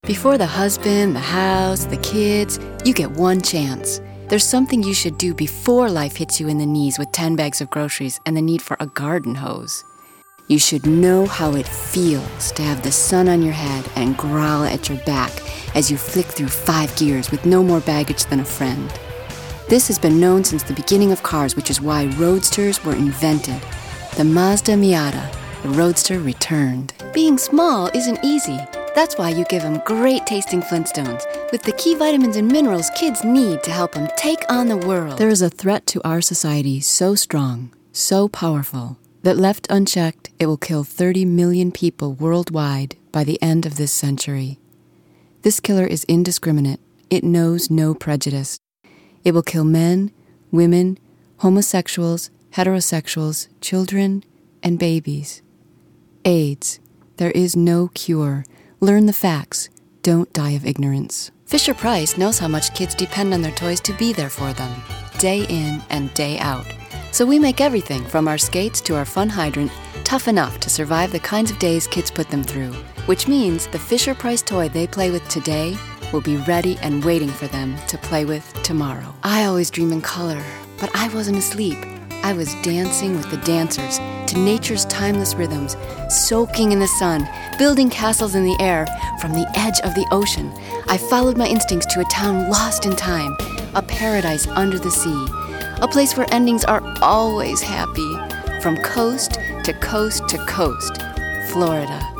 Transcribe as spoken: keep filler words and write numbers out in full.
Before the husband, the house, the kids, you get one chance. There's something you should do before life hits you in the knees with ten bags of groceries and the need for a garden hose. You should know how it feels to have the sun on your head and growl at your back as you flick through five gears with no more baggage than a friend. This has been known since the beginning of cars, which is why roadsters were invented. The Mazda Miata, the roadster returned. Being small isn't easy. That's why you give them great-tasting Flintstones with the key vitamins and minerals kids need to help them take on the world. There is a threat to our society so strong, so powerful, that left unchecked, it will kill thirty million people worldwide by the end of this century. This killer is indiscriminate. It knows no prejudice. It will kill men, women, homosexuals, heterosexuals, children, and babies. AIDS. There is no cure. Learn the facts. Don't die of ignorance. Fisher-Price knows how much kids depend on their toys to be there for them, day in and day out. So we make everything from our skates to our fun hydrant tough enough to survive the kinds of days kids put them through, which means the Fisher-Price toy they play with today will be ready and waiting for them to play with tomorrow. I always dream in color, but I wasn't asleep. I was dancing with the dancers to nature's timeless rhythms, soaking in the sun, building castles in the air from the edge of the ocean. I followed my instincts to a town lost in time, a paradise under the sea, a place where endings are always happy, from coast to coast to coast, Florida.